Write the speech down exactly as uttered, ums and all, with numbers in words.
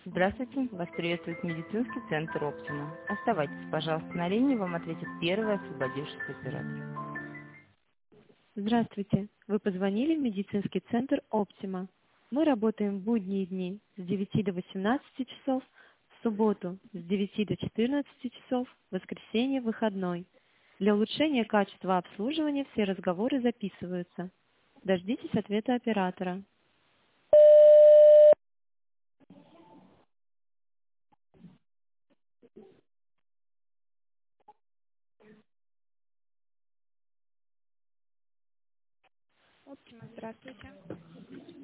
Здравствуйте, вас приветствует медицинский центр «Оптима». Оставайтесь, пожалуйста, на линии, вам ответит первый освободившийся оператор. Здравствуйте, вы позвонили в медицинский центр «Оптима». Мы работаем в будние дни с девяти до восемнадцати часов, в субботу с девяти до четырнадцати часов, в воскресенье выходной. Для улучшения качества обслуживания все разговоры записываются. Дождитесь ответа оператора. «Оптима», здравствуйте.